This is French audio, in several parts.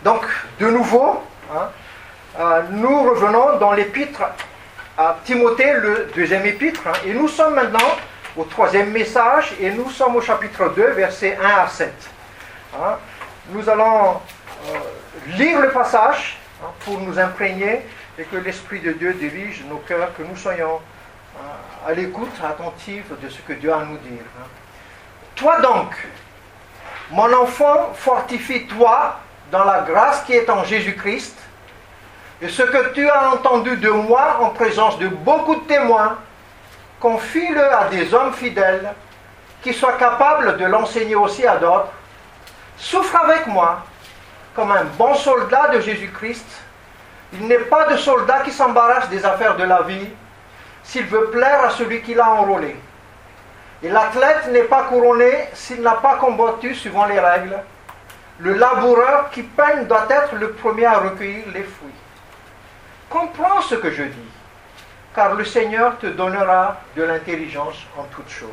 Donc, de nouveau, nous revenons dans l'épître à Timothée, le deuxième épître, et nous sommes maintenant au troisième message, et nous sommes au chapitre 2, versets 1 à 7. Nous allons lire le passage pour nous imprégner et que l'Esprit de Dieu dirige nos cœurs, que nous soyons à l'écoute attentive de ce que Dieu a à nous dire. Toi donc, mon enfant, fortifie-toi dans la grâce qui est en Jésus-Christ, et ce que tu as entendu de moi en présence de beaucoup de témoins, confie-le à des hommes fidèles qui soient capables de l'enseigner aussi à d'autres. Souffre avec moi comme un bon soldat de Jésus-Christ. Il n'est pas de soldat qui s'embarrasse des affaires de la vie s'il veut plaire à celui qui l'a enrôlé. Et l'athlète n'est pas couronné s'il n'a pas combattu suivant les règles. Le laboureur qui peine doit être le premier à recueillir les fruits. Comprends ce que je dis, car le Seigneur te donnera de l'intelligence en toutes choses.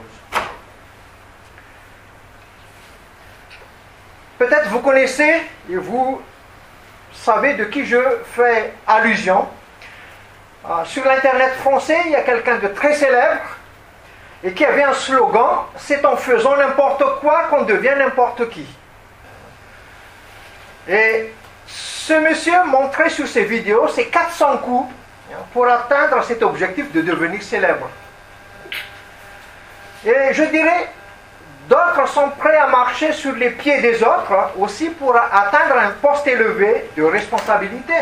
Peut-être vous connaissez et vous savez de qui je fais allusion. Sur l'internet français, il y a quelqu'un de très célèbre et qui avait un slogan « C'est en faisant n'importe quoi qu'on devient n'importe qui ». Et ce monsieur montrait sur ses vidéos ses 400 coups pour atteindre cet objectif de devenir célèbre. Et je dirais, d'autres sont prêts à marcher sur les pieds des autres aussi pour atteindre un poste élevé de responsabilité.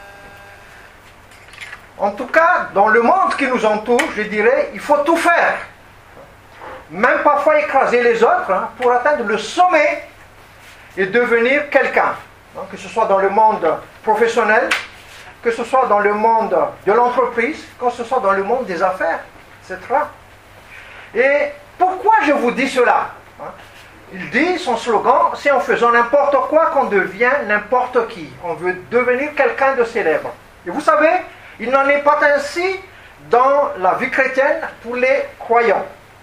En tout cas, dans le monde qui nous entoure, je dirais, il faut tout faire. Même parfois écraser les autres pour atteindre le sommet et devenir quelqu'un. Que ce soit dans le monde professionnel, que ce soit dans le monde de l'entreprise, que ce soit dans le monde des affaires, etc. Et pourquoi je vous dis cela? Il dit, son slogan, c'est en faisant n'importe quoi qu'on devient n'importe qui. On veut devenir quelqu'un de célèbre. Et vous savez, il n'en est pas ainsi dans la vie chrétienne pour les croyants.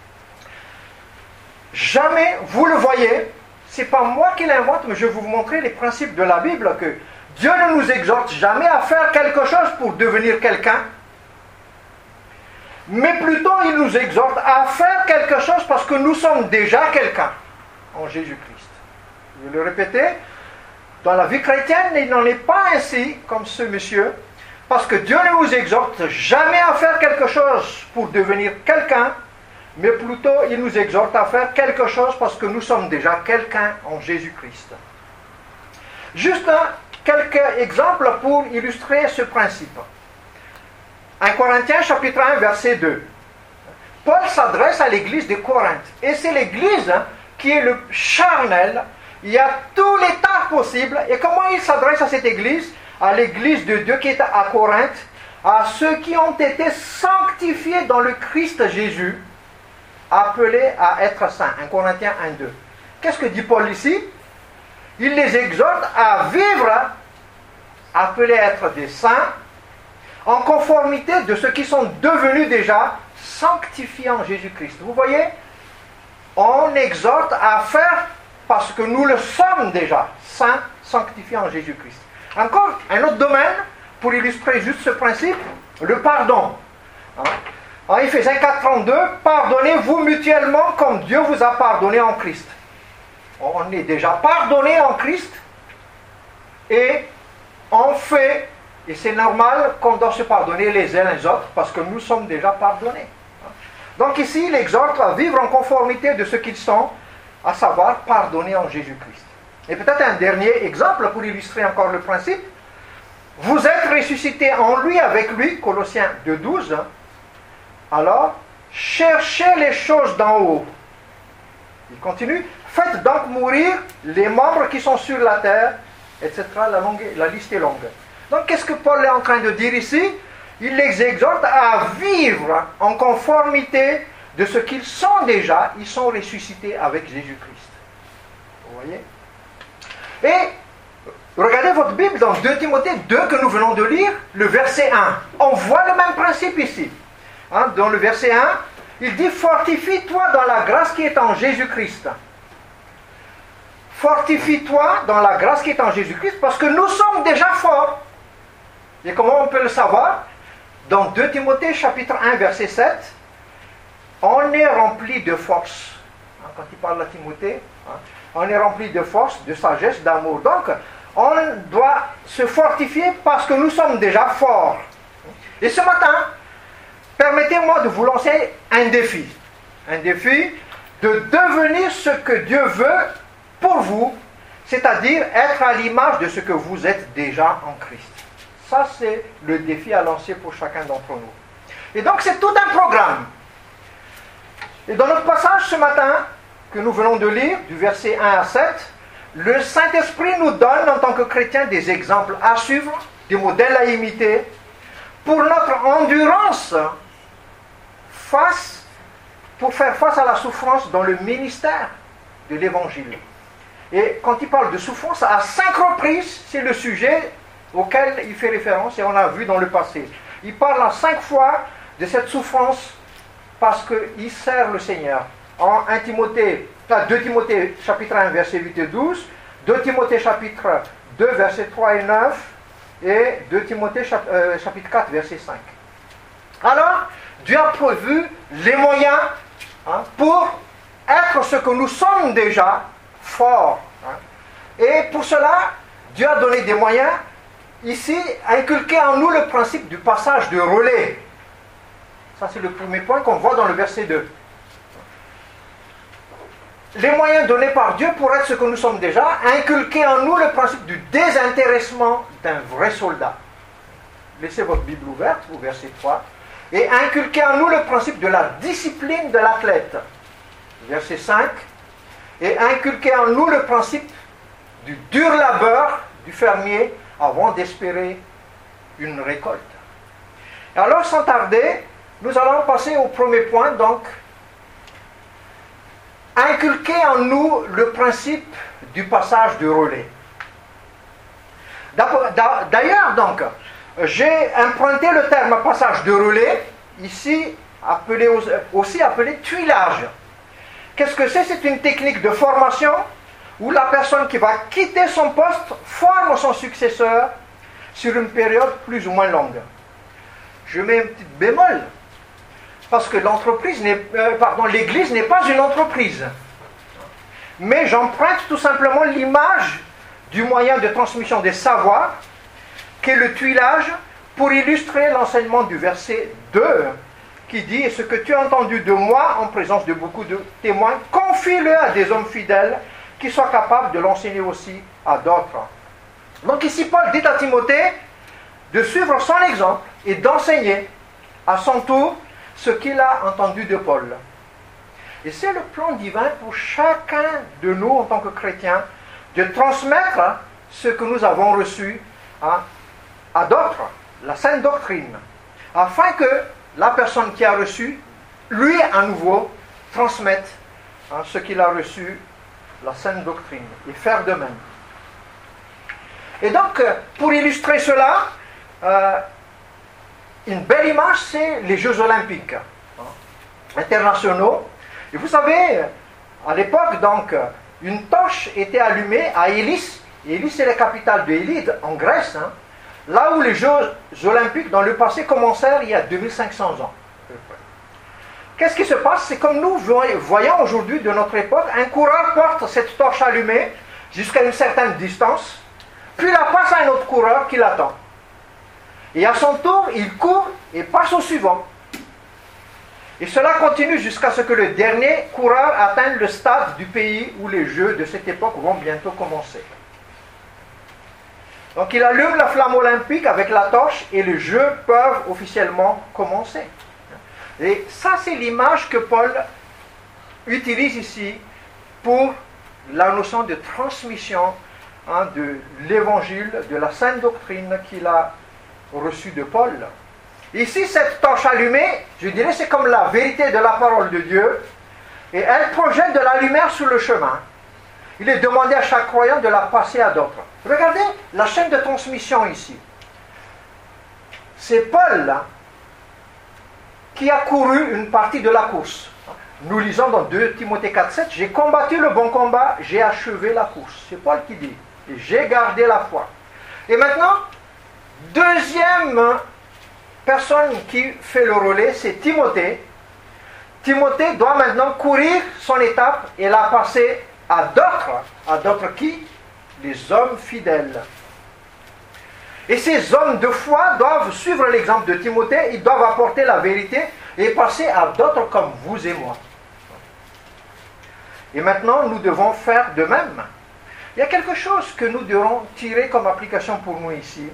Jamais, vous le voyez, ce n'est pas moi qui l'invente, mais je vais vous montrer les principes de la Bible, que Dieu ne nous exhorte jamais à faire quelque chose pour devenir quelqu'un, mais plutôt il nous exhorte à faire quelque chose parce que nous sommes déjà quelqu'un en Jésus-Christ. Je vais le répéter, dans la vie chrétienne, il n'en est pas ainsi comme ce monsieur, parce que Dieu ne nous exhorte jamais à faire quelque chose pour devenir quelqu'un, mais plutôt il nous exhorte à faire quelque chose parce que nous sommes déjà quelqu'un en Jésus-Christ. Juste quelques exemples pour illustrer ce principe. 1 Corinthiens chapitre 1 verset 2. Paul s'adresse à l'église de Corinthe. Et c'est l'église qui est le charnel. Il y a tous les temps possibles. Et comment il s'adresse à cette église? À l'église de Dieu qui est à Corinthe, à ceux qui ont été sanctifiés dans le Christ Jésus, appelés à être saints. 1 Corinthiens 1, 2. Qu'est-ce que dit Paul ici? Il les exhorte à vivre, appelés à être des saints, en conformité de ceux qui sont devenus déjà sanctifiés en Jésus-Christ. Vous voyez? On exhorte à faire parce que nous le sommes déjà, saints, sanctifiés en Jésus-Christ. Encore un autre domaine, pour illustrer juste ce principe, le pardon. En Éphésiens 4.32, pardonnez-vous mutuellement comme Dieu vous a pardonné en Christ. On est déjà pardonné en Christ et on fait, et c'est normal qu'on doit se pardonner les uns les autres parce que nous sommes déjà pardonnés. Donc ici, il exhorte à vivre en conformité de ce qu'ils sont, à savoir pardonnés en Jésus-Christ. Et peut-être un dernier exemple pour illustrer encore le principe. Vous êtes ressuscités en lui, avec lui, Colossiens 2.12. Alors, cherchez les choses d'en haut. Il continue. Faites donc mourir les membres qui sont sur la terre, etc. La liste est longue. Donc, qu'est-ce que Paul est en train de dire ici? Il les exhorte à vivre en conformité de ce qu'ils sont déjà. Ils sont ressuscités avec Jésus-Christ. Vous voyez? Et regardez votre Bible dans 2 Timothée 2 que nous venons de lire, le verset 1. On voit le même principe ici. Dans le verset 1, il dit « Fortifie-toi dans la grâce qui est en Jésus-Christ. fortifie-toi dans la grâce qui est en Jésus-Christ, parce que nous sommes déjà forts. Et comment on peut le savoir? Dans 2 Timothée chapitre 1 verset 7, on est rempli de force. Quand il parle à Timothée, on est rempli de force, de sagesse, d'amour. Donc, on doit se fortifier parce que nous sommes déjà forts. Et ce matin, permettez-moi de vous lancer un défi. Un défi de devenir ce que Dieu veut pour vous, c'est-à-dire être à l'image de ce que vous êtes déjà en Christ. Ça, c'est le défi à lancer pour chacun d'entre nous. Et donc, c'est tout un programme. Et dans notre passage ce matin, que nous venons de lire, du verset 1 à 7, le Saint-Esprit nous donne, en tant que chrétiens, des exemples à suivre, des modèles à imiter, pour notre endurance pour faire face à la souffrance dans le ministère de l'Évangile. Et quand il parle de souffrance, à 5 reprises, c'est le sujet auquel il fait référence, et on a vu dans le passé. Il parle en 5 fois de cette souffrance parce qu'il sert le Seigneur. En 2 Timothée chapitre 1 verset 8 et 12, 2 Timothée chapitre 2 verset 3 et 9 et 2 Timothée chapitre 4 verset 5. Alors, Dieu a prévu les moyens pour être ce que nous sommes déjà, forts. Et pour cela, Dieu a donné des moyens, ici, inculquer en nous le principe du passage de relais. Ça, c'est le premier point qu'on voit dans le verset 2. Les moyens donnés par Dieu pour être ce que nous sommes déjà, inculquer en nous le principe du désintéressement d'un vrai soldat. Laissez votre Bible ouverte au verset 3. Et inculquer en nous le principe de la discipline de l'athlète. Verset 5. Et inculquer en nous le principe du dur labeur du fermier avant d'espérer une récolte. Alors, sans tarder, nous allons passer au premier point, donc, inculquer en nous le principe du passage de relais. D'ailleurs, donc, j'ai emprunté le terme passage de relais, ici aussi appelé tuilage. Qu'est-ce que c'est? C'est une technique de formation où la personne qui va quitter son poste forme son successeur sur une période plus ou moins longue. Je mets une petite bémol, parce que l'Église n'est pas une entreprise. Mais j'emprunte tout simplement l'image du moyen de transmission des savoirs, qu'est le tuilage, pour illustrer l'enseignement du verset 2, qui dit « Et ce que tu as entendu de moi, en présence de beaucoup de témoins, confie-le à des hommes fidèles, qui soient capables de l'enseigner aussi à d'autres. » Donc ici, Paul dit à Timothée de suivre son exemple et d'enseigner à son tour ce qu'il a entendu de Paul. Et c'est le plan divin pour chacun de nous en tant que chrétiens de transmettre ce que nous avons reçu à d'autres, la sainte doctrine, afin que la personne qui a reçu, lui à nouveau, transmette ce qu'il a reçu, la sainte doctrine, et faire de même. Et donc, pour illustrer cela, une belle image, c'est les Jeux Olympiques internationaux. Et vous savez, à l'époque, donc, une torche était allumée à Élis. Élis, c'est la capitale de Élide, en Grèce, là où les Jeux Olympiques, dans le passé, commencèrent il y a 2500 ans. Qu'est-ce qui se passe? C'est comme nous voyons aujourd'hui de notre époque, un coureur porte cette torche allumée jusqu'à une certaine distance, puis la passe à un autre coureur qui l'attend. Et à son tour, il court et passe au suivant. Et cela continue jusqu'à ce que le dernier coureur atteigne le stade du pays où les Jeux de cette époque vont bientôt commencer. Donc il allume la flamme olympique avec la torche et les Jeux peuvent officiellement commencer. Et ça, c'est l'image que Paul utilise ici pour la notion de transmission de l'évangile, de la sainte doctrine qu'il a reçue de Paul. Ici, cette torche allumée, je dirais, c'est comme la vérité de la parole de Dieu, et elle projette de la lumière sur le chemin. Il est demandé à chaque croyant de la passer à d'autres. Regardez la chaîne de transmission ici. C'est Paul qui a couru une partie de la course. Nous lisons dans 2 Timothée 4,7, j'ai combattu le bon combat, j'ai achevé la course. C'est Paul qui dit. Et j'ai gardé la foi. Et maintenant, deuxième personne qui fait le relais, c'est Timothée. Timothée doit maintenant courir son étape et la passer à d'autres. À d'autres qui? Les hommes fidèles. Et ces hommes de foi doivent suivre l'exemple de Timothée, ils doivent apporter la vérité et passer à d'autres comme vous et moi. Et maintenant, nous devons faire de même. Il y a quelque chose que nous devons tirer comme application pour nous ici.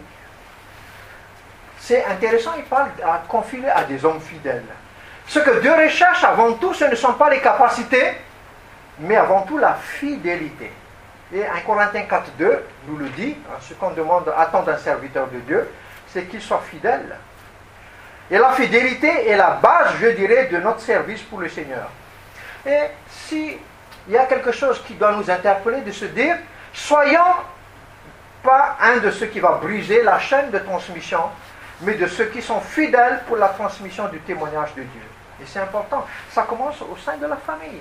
C'est intéressant, il parle à confier à des hommes fidèles. Ce que Dieu recherche avant tout, ce ne sont pas les capacités, mais avant tout la fidélité. Et 1 Corinthiens 4,2 nous le dit, ce qu'on demande, attend d'un serviteur de Dieu, c'est qu'il soit fidèle. Et la fidélité est la base, je dirais, de notre service pour le Seigneur. Et s'il y a quelque chose qui doit nous interpeller, de se dire, soyons pas un de ceux qui va briser la chaîne de transmission, mais de ceux qui sont fidèles pour la transmission du témoignage de Dieu. Et c'est important. Ça commence au sein de la famille.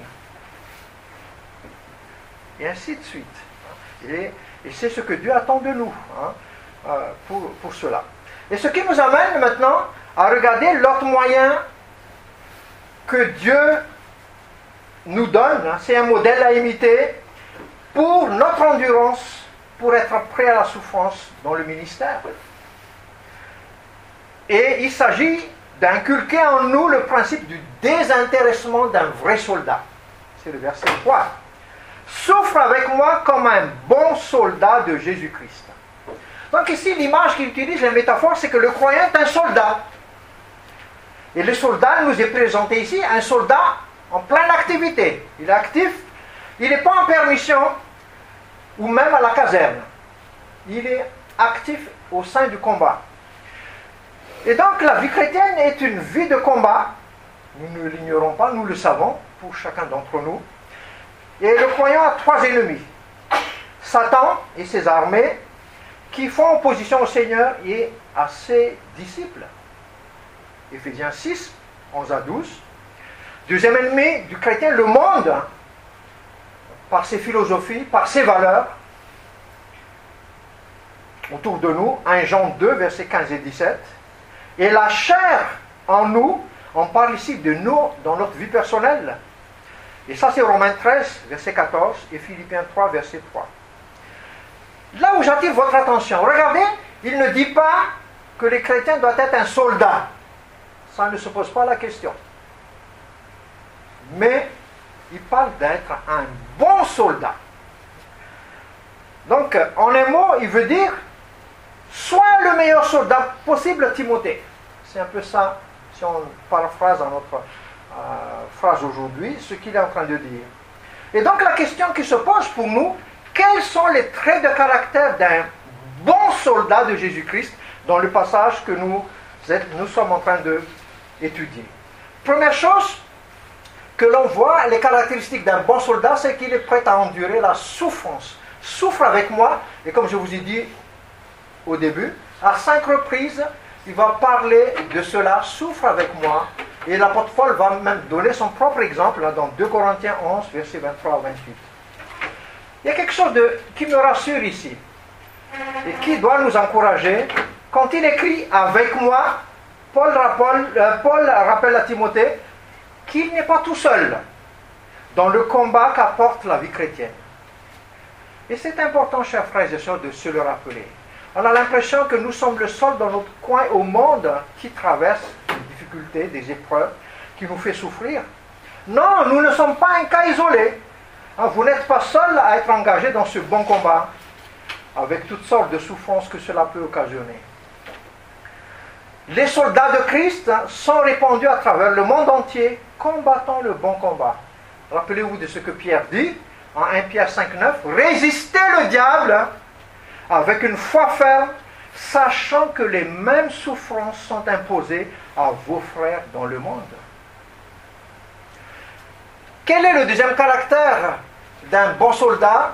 Et ainsi de suite. Et c'est ce que Dieu attend de nous pour cela. Et ce qui nous amène maintenant à regarder l'autre moyen que Dieu nous donne. C'est un modèle à imiter pour notre endurance, pour être prêt à la souffrance dans le ministère. Et il s'agit d'inculquer en nous le principe du désintéressement d'un vrai soldat. C'est le verset 3. Souffre avec moi comme un bon soldat de Jésus-Christ. Donc ici, l'image qu'il utilise, la métaphore, c'est que le croyant est un soldat. Et le soldat nous est présenté ici, un soldat en pleine activité. Il est actif, il n'est pas en permission, ou même à la caserne. Il est actif au sein du combat. Et donc la vie chrétienne est une vie de combat. Nous ne l'ignorons pas, nous le savons, pour chacun d'entre nous. Et le croyant a 3 ennemis. Satan et ses armées, qui font opposition au Seigneur et à ses disciples. Éphésiens 6, 11 à 12. Deuxième ennemi du chrétien, le monde, par ses philosophies, par ses valeurs, autour de nous, 1 Jean 2, versets 15 et 17. Et la chair en nous, on parle ici de nous dans notre vie personnelle. Et ça c'est Romains 13, verset 14 et Philippiens 3, verset 3. Là où j'attire votre attention, regardez, il ne dit pas que les chrétiens doivent être un soldat. Ça ne se pose pas la question. Mais il parle d'être un bon soldat. Donc, en un mot, il veut dire, sois le meilleur soldat possible, Timothée. C'est un peu ça, si on paraphrase dans notre phrase aujourd'hui, ce qu'il est en train de dire. Et donc, la question qui se pose pour nous, quels sont les traits de caractère d'un bon soldat de Jésus-Christ dans le passage que nous sommes en train d'étudier? Première chose que l'on voit, les caractéristiques d'un bon soldat, c'est qu'il est prêt à endurer la souffrance. Souffre avec moi, et comme je vous ai dit au début, à 5 reprises, il va parler de cela, souffre avec moi, et l'apôtre Paul va même donner son propre exemple là, dans 2 Corinthiens 11, versets 23 à 28. Il y a quelque chose qui me rassure ici, et qui doit nous encourager. Quand il écrit « avec moi », Paul rappelle à Timothée qu'il n'est pas tout seul dans le combat qu'apporte la vie chrétienne. Et c'est important, chers frères et sœurs, de se le rappeler. On a l'impression que nous sommes le seul dans notre coin au monde qui traverse des difficultés, des épreuves, qui nous fait souffrir. Non, nous ne sommes pas un cas isolé. Vous n'êtes pas seul à être engagé dans ce bon combat, avec toutes sortes de souffrances que cela peut occasionner. Les soldats de Christ sont répandus à travers le monde entier, combattant le bon combat. Rappelez-vous de ce que Pierre dit en 1 Pierre 5,9, résistez le diable avec une foi ferme, sachant que les mêmes souffrances sont imposées à vos frères dans le monde. Quel est le deuxième caractère d'un bon soldat?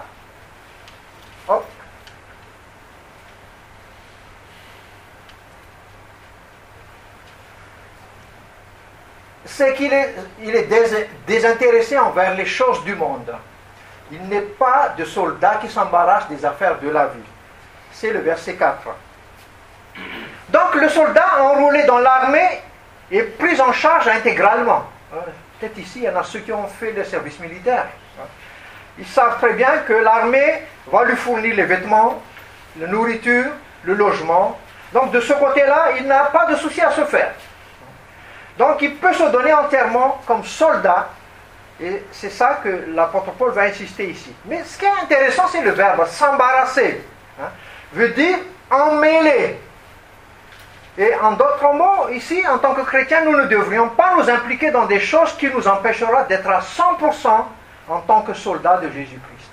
c'est qu'il est, désintéressé envers les choses du monde. Il n'est pas de soldat qui s'embarrasse des affaires de la vie. C'est le verset 4. Donc le soldat enrôlé dans l'armée est pris en charge intégralement. Peut-être ici, il y en a ceux qui ont fait le service militaire. Ils savent très bien que l'armée va lui fournir les vêtements, la nourriture, le logement. Donc de ce côté-là, il n'a pas de souci à se faire. Donc il peut se donner entièrement comme soldat. Et c'est ça que l'apôtre Paul va insister ici. Mais ce qui est intéressant, c'est le verbe s'embarrasser. Veut dire emmêler. Et en d'autres mots, ici, en tant que chrétiens, nous ne devrions pas nous impliquer dans des choses qui nous empêchera d'être à 100% en tant que soldats de Jésus-Christ.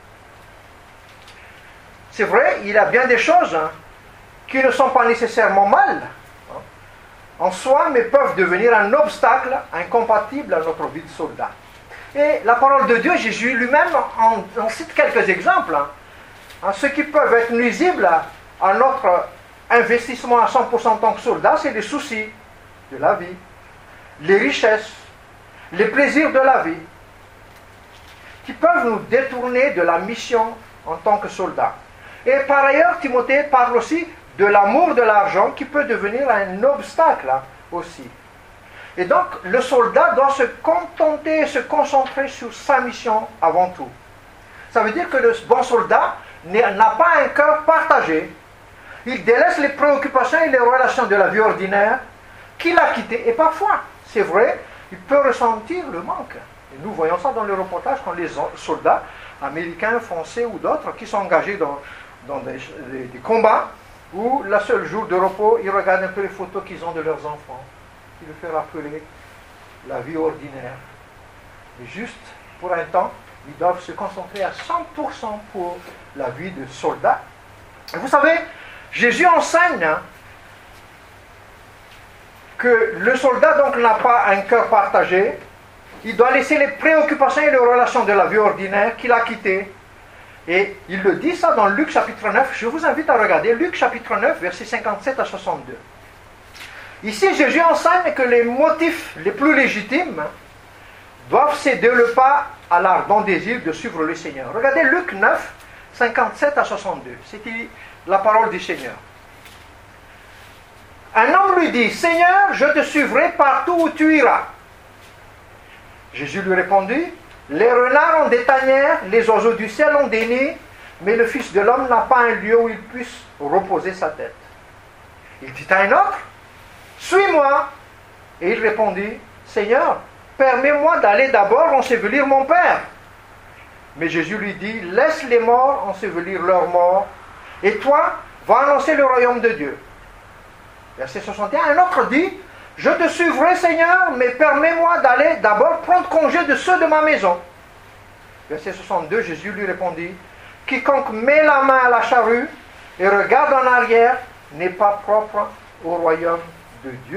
C'est vrai, il y a bien des choses qui ne sont pas nécessairement mal en soi, mais peuvent devenir un obstacle incompatible à notre vie de soldat. Et la parole de Dieu, Jésus lui-même en cite quelques exemples. Ceux qui peuvent être nuisibles à notre investissement à 100% en tant que soldat, c'est les soucis de la vie, les richesses, les plaisirs de la vie, qui peuvent nous détourner de la mission en tant que soldat. Et par ailleurs, Timothée parle aussi de l'amour de l'argent qui peut devenir un obstacle aussi. Et donc, le soldat doit se contenter, se concentrer sur sa mission avant tout. Ça veut dire que le bon soldat n'a pas un cœur partagé. Il délaisse les préoccupations et les relations de la vie ordinaire qu'il a quittées. Et parfois, c'est vrai, il peut ressentir le manque. Et nous voyons ça dans le reportage quand les soldats américains, français ou d'autres qui sont engagés dans des combats où le seul jour de repos, ils regardent un peu les photos qu'ils ont de leurs enfants, qui leur fait rappeler la vie ordinaire. Et juste pour un temps, ils doivent se concentrer à 100% pour la vie de soldat. Et vous savez, Jésus enseigne que le soldat donc n'a pas un cœur partagé. Il doit laisser les préoccupations et les relations de la vie ordinaire qu'il a quittées. Et il le dit ça dans Luc chapitre 9. Je vous invite à regarder Luc chapitre 9, versets 57 à 62. Ici, Jésus enseigne que les motifs les plus légitimes doivent céder le pas à l'ardent désir de suivre le Seigneur. Regardez Luc 9, 57 à 62. C'est la parole du Seigneur. Un homme lui dit, « Seigneur, je te suivrai partout où tu iras. » Jésus lui répondit, « Les renards ont des tanières, les oiseaux du ciel ont des nids, mais le Fils de l'homme n'a pas un lieu où il puisse reposer sa tête. » Il dit à un autre, « Suis-moi. » Et il répondit, « Seigneur, permets-moi d'aller d'abord ensevelir mon Père. » Mais Jésus lui dit, « Laisse les morts ensevelir leurs morts, et toi, va annoncer le royaume de Dieu. » Verset 61, un autre dit, « Je te suivrai, Seigneur, mais permets-moi d'aller d'abord prendre congé de ceux de ma maison. » Verset 62, Jésus lui répondit, « Quiconque met la main à la charrue et regarde en arrière n'est pas propre au royaume de Dieu. »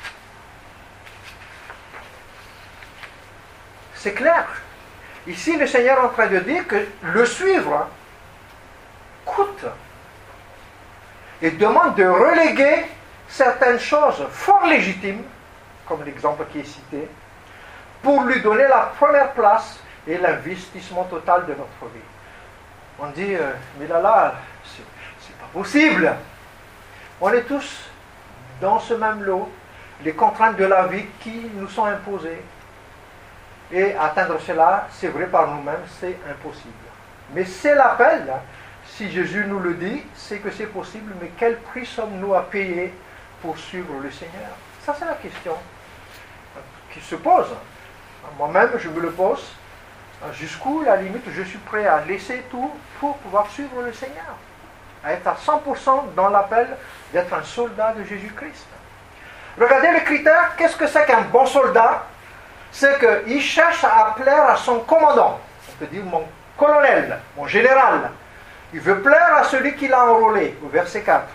C'est clair. Ici, le Seigneur est en train de dire que le suivre coûte et demande de reléguer certaines choses fort légitimes, comme l'exemple qui est cité, pour lui donner la première place et l'investissement total de notre vie. On dit, mais là, c'est pas possible. On est tous dans ce même lot, les contraintes de la vie qui nous sont imposées. Et atteindre cela, c'est vrai par nous-mêmes, c'est impossible. Mais c'est l'appel, si Jésus nous le dit, c'est que c'est possible, mais quel prix sommes-nous à payer pour suivre le Seigneur? Ça, c'est la question qui se pose. Moi-même, je me le pose. Jusqu'où, la limite, je suis prêt à laisser tout pour pouvoir suivre le Seigneur? À être à 100% dans l'appel d'être un soldat de Jésus-Christ. Regardez les critères. Qu'est-ce que c'est qu'un bon soldat? C'est qu'il cherche à plaire à son commandant. On peut dire mon colonel, mon général. Il veut plaire à celui qui l'a enrôlé, au verset 4.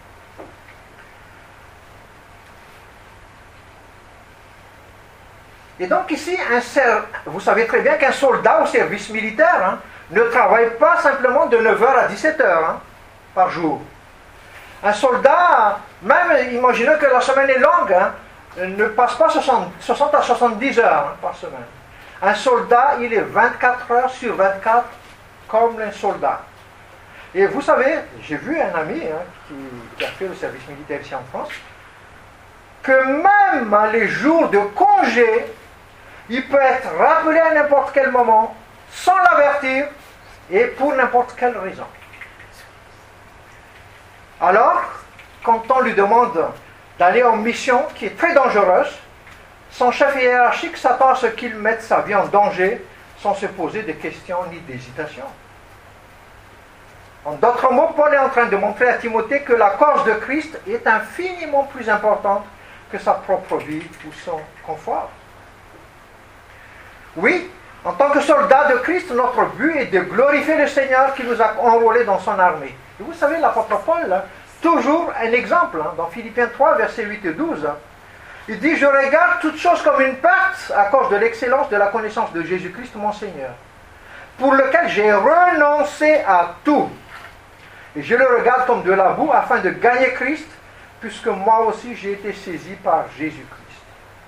Et donc ici, vous savez très bien qu'un soldat au service militaire ne travaille pas simplement de 9h à 17h par jour. Un soldat, même imaginez que la semaine est longue, ne passe pas 60 à 70 heures par semaine. Un soldat, il est 24 heures sur 24 comme un soldat. Et vous savez, j'ai vu un ami qui a fait le service militaire ici en France, que même les jours de congé, il peut être rappelé à n'importe quel moment, sans l'avertir, et pour n'importe quelle raison. Alors, quand on lui demande d'aller en mission qui est très dangereuse, son chef hiérarchique s'attend à ce qu'il mette sa vie en danger sans se poser de questions ni d'hésitation. En d'autres mots, Paul est en train de montrer à Timothée que la cause de Christ est infiniment plus importante que sa propre vie ou son confort. Oui, en tant que soldat de Christ, notre but est de glorifier le Seigneur qui nous a enrôlés dans son armée. Et vous savez, l'apôtre Paul, toujours un exemple, dans Philippiens 3, versets 8 et 12, il dit « Je regarde toutes choses comme une perte à cause de l'excellence de la connaissance de Jésus-Christ, mon Seigneur, pour lequel j'ai renoncé à tout. Et je le regarde comme de la boue afin de gagner Christ, puisque moi aussi j'ai été saisi par Jésus-Christ. »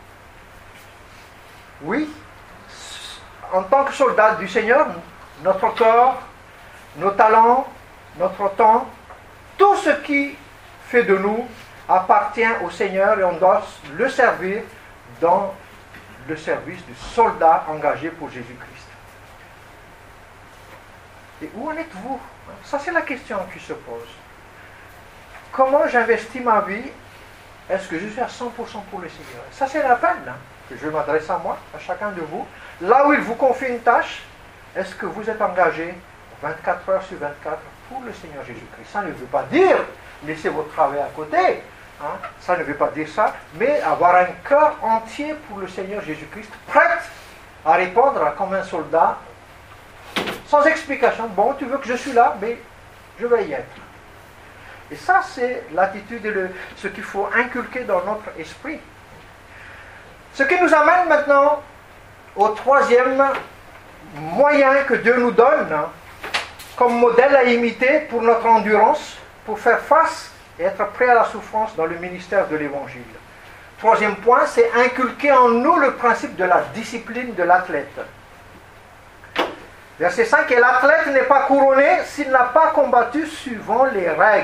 Oui, en tant que soldat du Seigneur, notre corps, nos talents, notre temps, tout ce qui fait de nous appartient au Seigneur et on doit le servir dans le service du soldat engagé pour Jésus-Christ. Et où en êtes-vous? Ça, c'est la question qui se pose. Comment j'investis ma vie? Est-ce que je suis à 100% pour le Seigneur? Ça, c'est l'appel que je m'adresse à moi, à chacun de vous. Là où il vous confie une tâche, est-ce que vous êtes engagé 24 heures sur 24 pour le Seigneur Jésus-Christ? Ça ne veut pas dire laissez votre travail à côté. Ça ne veut pas dire ça, mais avoir un cœur entier pour le Seigneur Jésus-Christ, prêt à répondre comme un soldat, sans explication. Bon, tu veux que je suis là, mais je vais y être. Et ça, c'est l'attitude et ce qu'il faut inculquer dans notre esprit. Ce qui nous amène maintenant au troisième moyen que Dieu nous donne comme modèle à imiter pour notre endurance, pour faire face et être prêt à la souffrance dans le ministère de l'Évangile. Troisième point, c'est inculquer en nous le principe de la discipline de l'athlète. Verset 5, « Et l'athlète n'est pas couronné s'il n'a pas combattu suivant les règles. »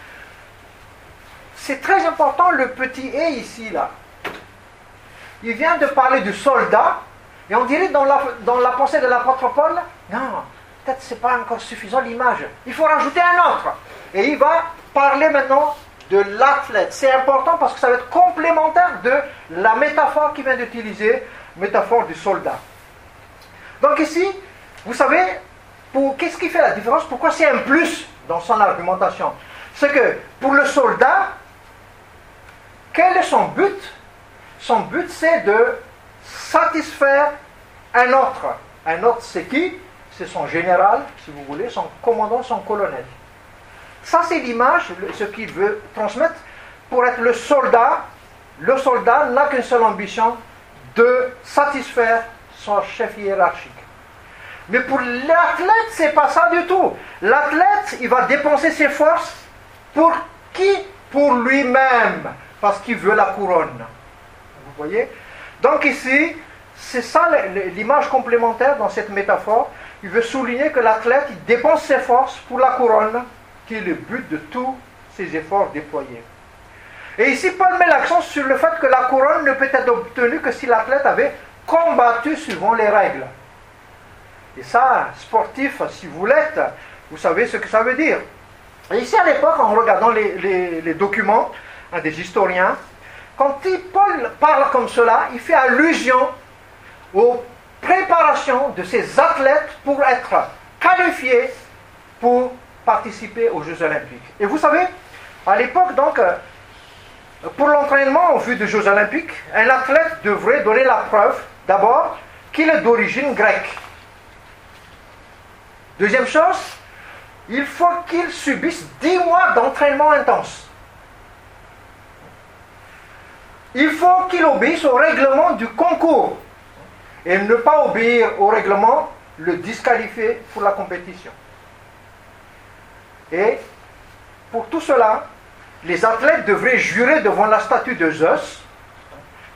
C'est très important le petit « et » ici, là. Il vient de parler du soldat, et on dirait dans la pensée de l'apôtre Paul, non, peut-être ce n'est pas encore suffisant l'image, il faut rajouter un autre. Et il va parler maintenant de l'athlète. C'est important parce que ça va être complémentaire de la métaphore qu'il vient d'utiliser, métaphore du soldat. Donc ici, vous savez, qu'est-ce qui fait la différence? Pourquoi c'est un plus dans son argumentation? C'est que pour le soldat, quel est son but? Son but, c'est de satisfaire un autre. Un autre, c'est qui? C'est son général, si vous voulez, son commandant, son colonel. Ça, c'est l'image, ce qu'il veut transmettre. Pour être le soldat n'a qu'une seule ambition, de satisfaire son chef hiérarchique. Mais pour l'athlète, c'est pas ça du tout. L'athlète, il va dépenser ses forces pour qui? Pour lui-même, parce qu'il veut la couronne. Vous voyez? Donc ici, c'est ça l'image complémentaire dans cette métaphore. Il veut souligner que l'athlète, il dépense ses forces pour la couronne, qui est le but de tous ses efforts déployés. Et ici, Paul met l'accent sur le fait que la couronne ne peut être obtenue que si l'athlète avait combattu suivant les règles. Et ça, sportif, si vous l'êtes, vous savez ce que ça veut dire. Et ici, à l'époque, en regardant les documents des historiens, quand Paul parle comme cela, il fait allusion aux préparations de ces athlètes pour être qualifiés pour participer aux Jeux Olympiques. Et vous savez, à l'époque, donc, pour l'entraînement en vue des Jeux Olympiques, un athlète devrait donner la preuve, d'abord, qu'il est d'origine grecque. Deuxième chose, il faut qu'il subisse 10 mois d'entraînement intense. Il faut qu'il obéisse au règlement du concours. Et ne pas obéir au règlement, le disqualifier pour la compétition. Et pour tout cela, les athlètes devraient jurer devant la statue de Zeus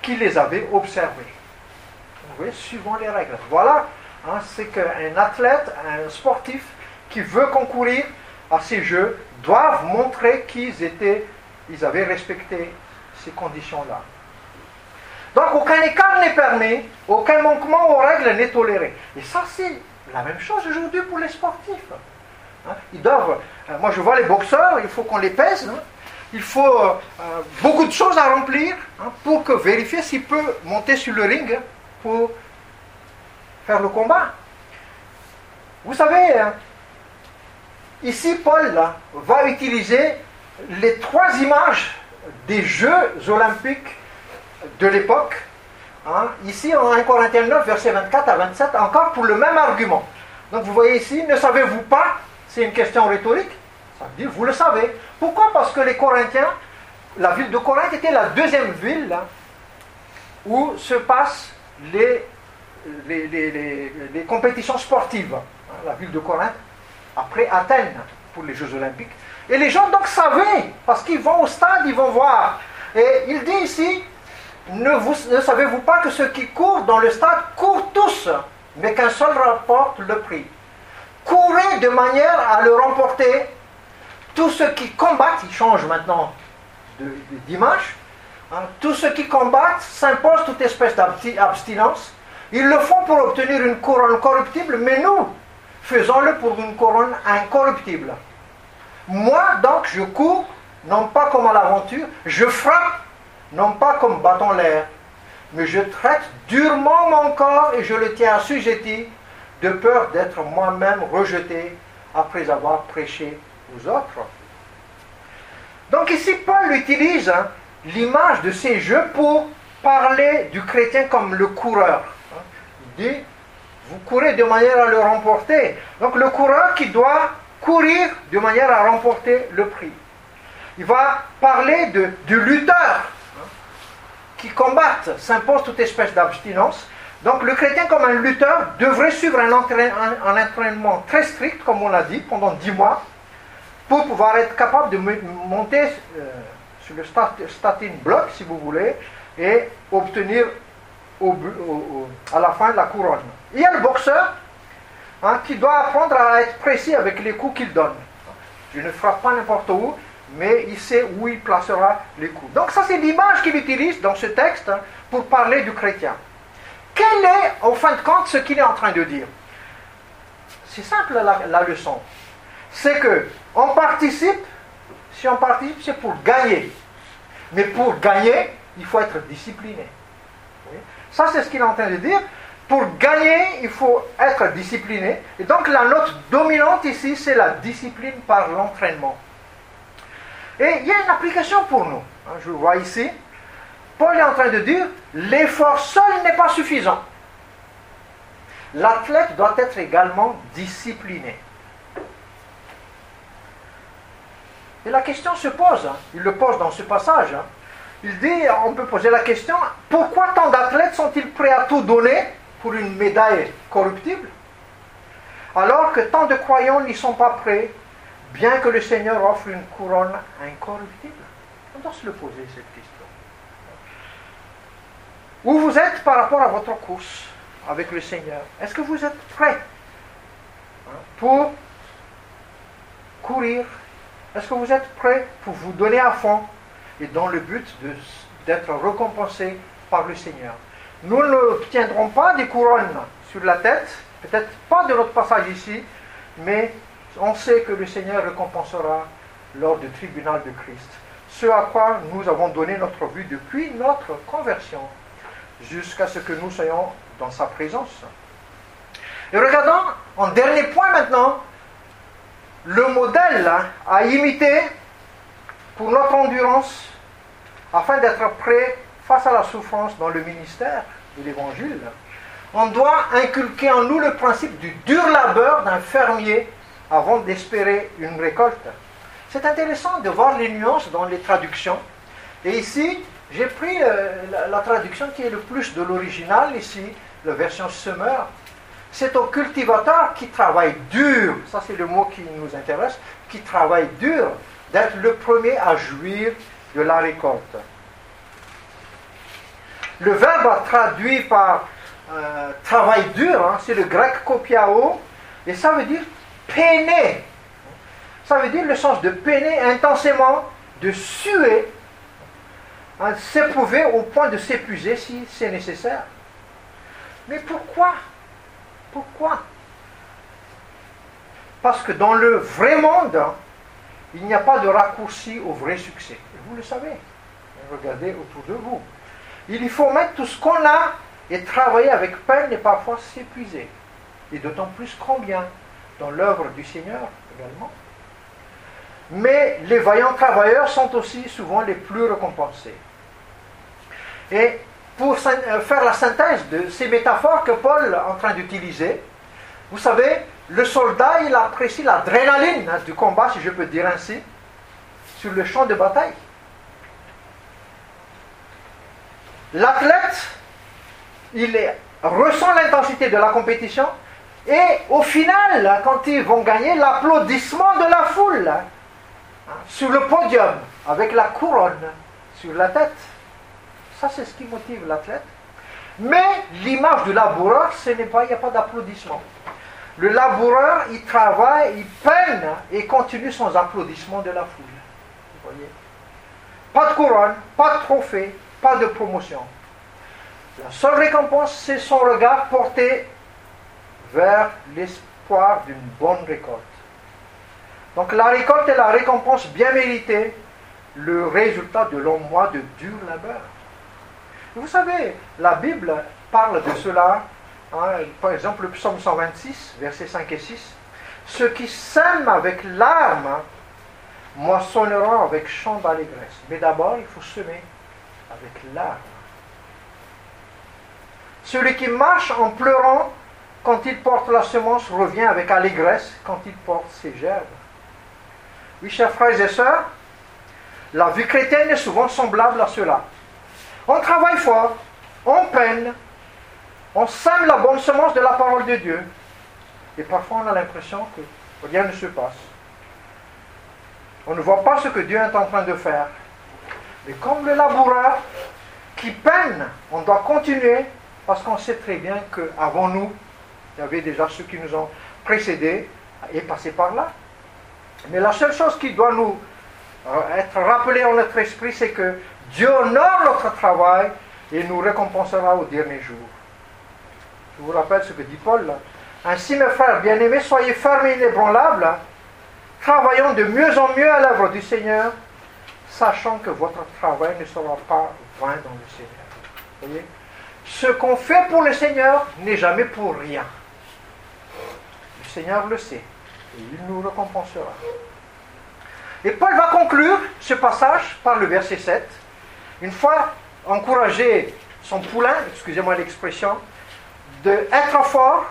qui les avait observés. Vous voyez, suivant les règles. Voilà, c'est qu'un athlète, un sportif qui veut concourir à ces jeux doivent montrer ils avaient respecté ces conditions-là. Donc aucun écart n'est permis, aucun manquement aux règles n'est toléré. Et ça, c'est la même chose aujourd'hui pour les sportifs. Ils doivent, moi je vois les boxeurs, il faut qu'on les pèse, il faut beaucoup de choses à remplir pour vérifier s'il peut monter sur le ring pour faire le combat. Vous savez, ici Paul va utiliser les 3 images des Jeux olympiques de l'époque. Ici en 1 Corinthiens 9, versets 24 à 27, encore pour le même argument. Donc vous voyez ici, ne savez-vous pas? C'est une question rhétorique. Ça veut dire, vous le savez. Pourquoi? Parce que les Corinthiens, la ville de Corinthe était la 2e ville où se passent les compétitions sportives. La ville de Corinthe, après Athènes, pour les Jeux olympiques. Et les gens donc savaient, parce qu'ils vont au stade, ils vont voir. Et il dit ici, ne savez-vous pas que ceux qui courent dans le stade courent tous, mais qu'un seul rapporte le prix. Courez de manière à le remporter. Tous ceux qui combattent, ils changent maintenant d'image, tous ceux qui combattent s'imposent toute espèce d'abstinence. Ils le font pour obtenir une couronne corruptible, mais nous, faisons-le pour une couronne incorruptible. Moi, donc, je cours, non pas comme à l'aventure, je frappe, non pas comme battant l'air, mais je traite durement mon corps et je le tiens assujetti, de peur d'être moi-même rejeté après avoir prêché aux autres. Donc ici, Paul utilise l'image de ces jeux pour parler du chrétien comme le coureur. Il dit, vous courez de manière à le remporter. Donc le coureur qui doit courir de manière à remporter le prix. Il va parler du lutteur qui combattent, s'impose toute espèce d'abstinence. Donc le chrétien comme un lutteur devrait suivre un entraînement très strict, comme on l'a dit, pendant 10 mois, pour pouvoir être capable de monter sur le starting block, si vous voulez, et obtenir à la fin la couronne. Il y a le boxeur qui doit apprendre à être précis avec les coups qu'il donne. Je ne frappe pas n'importe où, mais il sait où il placera les coups. Donc ça, c'est l'image qu'il utilise dans ce texte pour parler du chrétien. Quel est, au fin de compte, ce qu'il est en train de dire? C'est simple la leçon. C'est que on participe, si on participe, c'est pour gagner. Mais pour gagner, il faut être discipliné. Ça, c'est ce qu'il est en train de dire. Pour gagner, il faut être discipliné. Et donc, la note dominante ici, c'est la discipline par l'entraînement. Et il y a une application pour nous. Je le vois ici. Paul est en train de dire, l'effort seul n'est pas suffisant. L'athlète doit être également discipliné. Et la question se pose, il le pose dans ce passage. Il dit, on peut poser la question, pourquoi tant d'athlètes sont-ils prêts à tout donner pour une médaille corruptible, alors que tant de croyants n'y sont pas prêts, bien que le Seigneur offre une couronne incorruptible? On doit se le poser, cette question. Où vous êtes par rapport à votre course avec le Seigneur? Est-ce que vous êtes prêts pour courir? Est-ce que vous êtes prêts pour vous donner à fond et dans le but d'être récompensé par le Seigneur? Nous n'obtiendrons pas des couronnes sur la tête, peut-être pas de notre passage ici, mais on sait que le Seigneur récompensera lors du tribunal de Christ. Ce à quoi nous avons donné notre vie depuis notre conversion, jusqu'à ce que nous soyons dans sa présence. Et regardons, en dernier point maintenant, le modèle à imiter pour notre endurance, afin d'être prêt face à la souffrance dans le ministère de l'Évangile. On doit inculquer en nous le principe du dur labeur d'un fermier avant d'espérer une récolte. C'est intéressant de voir les nuances dans les traductions. Et ici, j'ai pris la traduction qui est le plus de l'original, ici, la version Semeur. C'est au cultivateur qui travaille dur, ça c'est le mot qui nous intéresse, qui travaille dur, d'être le premier à jouir de la récolte. Le verbe traduit par travail dur, hein, c'est le grec kopiao, et ça veut dire peiner. Ça veut dire le sens de peiner intensément, de suer, hein, s'éprouver au point de s'épuiser si c'est nécessaire. Mais pourquoi? Pourquoi? Parce que dans le vrai monde, il n'y a pas de raccourci au vrai succès. Et vous le savez. Regardez autour de vous. Il faut mettre tout ce qu'on a et travailler avec peine et parfois s'épuiser. Et d'autant plus combien dans l'œuvre du Seigneur également. Mais les vaillants travailleurs sont aussi souvent les plus récompensés. Et pour faire la synthèse de ces métaphores que Paul est en train d'utiliser, vous savez, le soldat, il apprécie l'adrénaline du combat, si je peux dire ainsi, sur le champ de bataille. L'athlète, ressent l'intensité de la compétition et au final, quand ils vont gagner, l'applaudissement de la foule sur le podium avec la couronne sur la tête. Ça, c'est ce qui motive l'athlète. Mais l'image du laboureur, il n'y a pas d'applaudissement. Le laboureur, il travaille, il peine et continue sans applaudissement de la foule. Vous voyez? Pas de couronne, pas de trophée, pas de promotion. La seule récompense, c'est son regard porté vers l'espoir d'une bonne récolte. Donc la récolte est la récompense bien méritée, le résultat de longs mois de dur labeur. Vous savez, la Bible parle de cela, hein, par exemple le psaume 126, versets 5 et 6. Ceux qui sèment avec larmes moissonneront avec chant d'allégresse. Mais d'abord, il faut semer avec larmes. Celui qui marche en pleurant quand il porte la semence revient avec allégresse quand il porte ses gerbes. Oui, chers frères et sœurs, la vie chrétienne est souvent semblable à cela. On travaille fort, on peine, on sème la bonne semence de la parole de Dieu. Et parfois on a l'impression que rien ne se passe. On ne voit pas ce que Dieu est en train de faire. Mais comme le laboureur qui peine, on doit continuer parce qu'on sait très bien qu'avant nous, il y avait déjà ceux qui nous ont précédés et passés par là. Mais la seule chose qui doit nous être rappelée en notre esprit, c'est que Dieu honore notre travail et nous récompensera au dernier jour. Je vous rappelle ce que dit Paul. Ainsi, mes frères bien-aimés, soyez fermes et inébranlables, travaillant de mieux en mieux à l'œuvre du Seigneur, sachant que votre travail ne sera pas vain dans le Seigneur. Vous voyez? Ce qu'on fait pour le Seigneur n'est jamais pour rien. Le Seigneur le sait et il nous récompensera. Et Paul va conclure ce passage par le verset 7. Une fois encouragé son poulain, excusez-moi l'expression, d'être fort,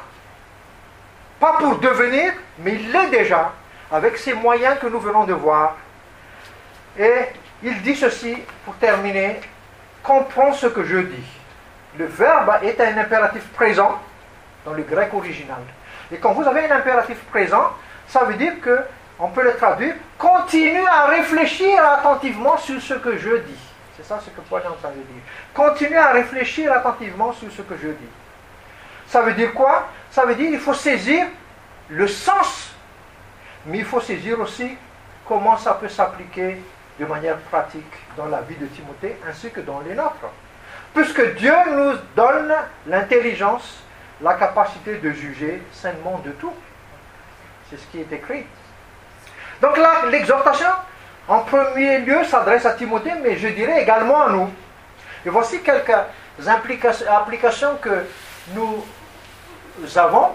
pas pour devenir, mais il l'est déjà, avec ces moyens que nous venons de voir. Et il dit ceci, pour terminer, comprends ce que je dis. Le verbe est un impératif présent dans le grec original. Et quand vous avez un impératif présent, ça veut dire que, on peut le traduire, continue à réfléchir attentivement sur ce que je dis. C'est ça ce que Paul est en train de dire. Continue à réfléchir attentivement sur ce que je dis. Ça veut dire quoi? Ça veut dire qu'il faut saisir le sens, mais il faut saisir aussi comment ça peut s'appliquer de manière pratique dans la vie de Timothée ainsi que dans les nôtres. Puisque Dieu nous donne l'intelligence, la capacité de juger sainement de tout. C'est ce qui est écrit. Donc là, l'exhortation, en premier lieu, s'adresse à Timothée, mais je dirais également à nous. Et voici quelques applications que nous avons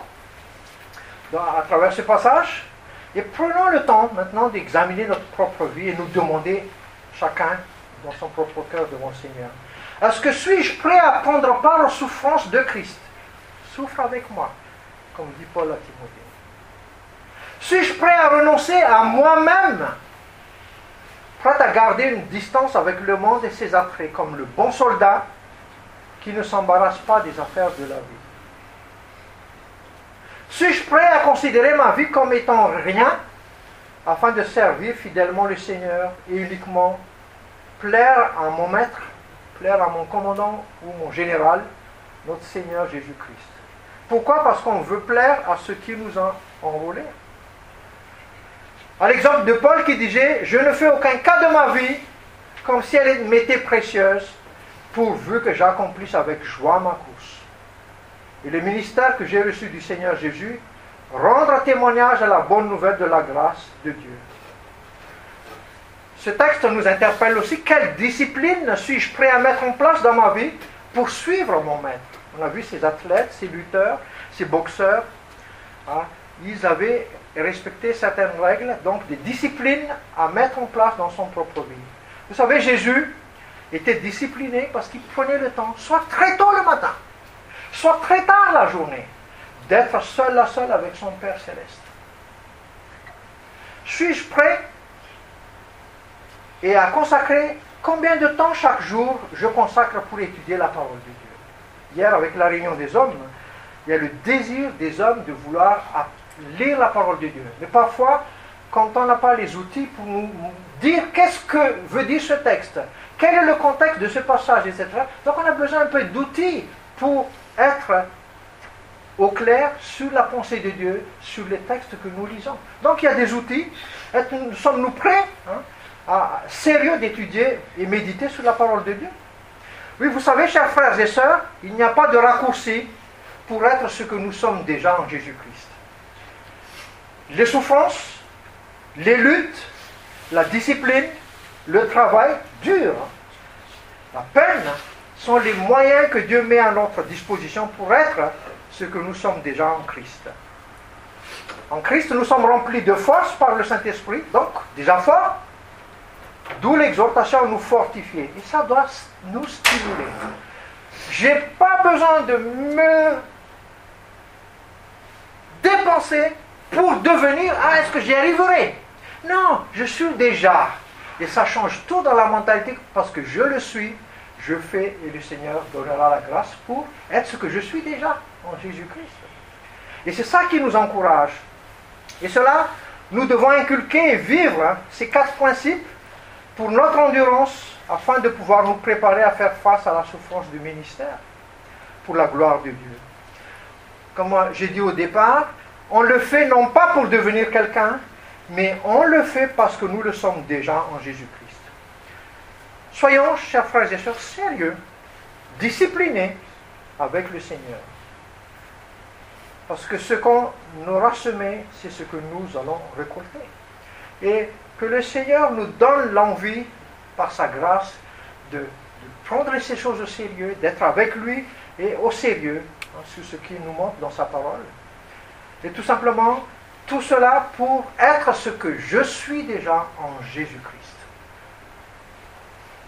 à travers ce passage. Et prenons le temps maintenant d'examiner notre propre vie et nous demander chacun dans son propre cœur devant le Seigneur. Est-ce que suis-je prêt à prendre part aux souffrances de Christ? Souffre avec moi, comme dit Paul à Timothée. Suis-je prêt à renoncer à moi-même? Prêt à garder une distance avec le monde et ses attraits, comme le bon soldat qui ne s'embarrasse pas des affaires de la vie. Suis-je prêt à considérer ma vie comme étant rien, afin de servir fidèlement le Seigneur et uniquement plaire à mon maître plaire à mon commandant ou mon général, notre Seigneur Jésus-Christ. Pourquoi? Parce qu'on veut plaire à ceux qui nous ont enrôlés. À l'exemple de Paul qui disait, je ne fais aucun cas de ma vie comme si elle m'était précieuse, pourvu que j'accomplisse avec joie ma course. Et le ministère que j'ai reçu du Seigneur Jésus, rendre témoignage à la bonne nouvelle de la grâce de Dieu. Ce texte nous interpelle aussi, quelle discipline suis-je prêt à mettre en place dans ma vie pour suivre mon maître? On a vu ces athlètes, ces lutteurs, ces boxeurs, ils avaient respecté certaines règles, donc des disciplines à mettre en place dans son propre vie. Vous savez, Jésus était discipliné parce qu'il prenait le temps, soit très tôt le matin, soit très tard la journée, d'être seul à seul avec son Père Céleste. Suis-je prêt et à consacrer combien de temps chaque jour je consacre pour étudier la parole de Dieu? Hier, avec la réunion des hommes, il y a le désir des hommes de vouloir lire la parole de Dieu. Mais parfois, quand on n'a pas les outils pour nous dire qu'est-ce que veut dire ce texte, quel est le contexte de ce passage, etc. Donc on a besoin un peu d'outils pour être au clair sur la pensée de Dieu, sur les textes que nous lisons. Donc il y a des outils. Sommes-nous prêts sérieux d'étudier et méditer sur la parole de Dieu? Oui, vous savez, chers frères et sœurs, il n'y a pas de raccourci pour être ce que nous sommes déjà en Jésus-Christ. Les souffrances, les luttes, la discipline, le travail dur, la peine sont les moyens que Dieu met à notre disposition pour être ce que nous sommes déjà en Christ. En Christ, nous sommes remplis de force par le Saint-Esprit, donc déjà forts, d'où l'exhortation à nous fortifier. Et ça doit nous stimuler. Je n'ai pas besoin de me dépenser pour devenir, est-ce que j'y arriverai? Non, je suis déjà. Et ça change tout dans la mentalité parce que je le suis, je fais et le Seigneur donnera la grâce pour être ce que je suis déjà en Jésus-Christ. Et c'est ça qui nous encourage. Et cela, nous devons inculquer et vivre ces 4 principes pour notre endurance afin de pouvoir nous préparer à faire face à la souffrance du ministère pour la gloire de Dieu. Comme j'ai dit au départ, on le fait non pas pour devenir quelqu'un, mais on le fait parce que nous le sommes déjà en Jésus-Christ. Soyons, chers frères et sœurs, sérieux, disciplinés avec le Seigneur. Parce que ce qu'on aura semé, c'est ce que nous allons récolter. Et que le Seigneur nous donne l'envie, par sa grâce, de prendre ces choses au sérieux, d'être avec lui et au sérieux sur ce qu'il nous montre dans sa parole. Et tout simplement, tout cela pour être ce que je suis déjà en Jésus-Christ.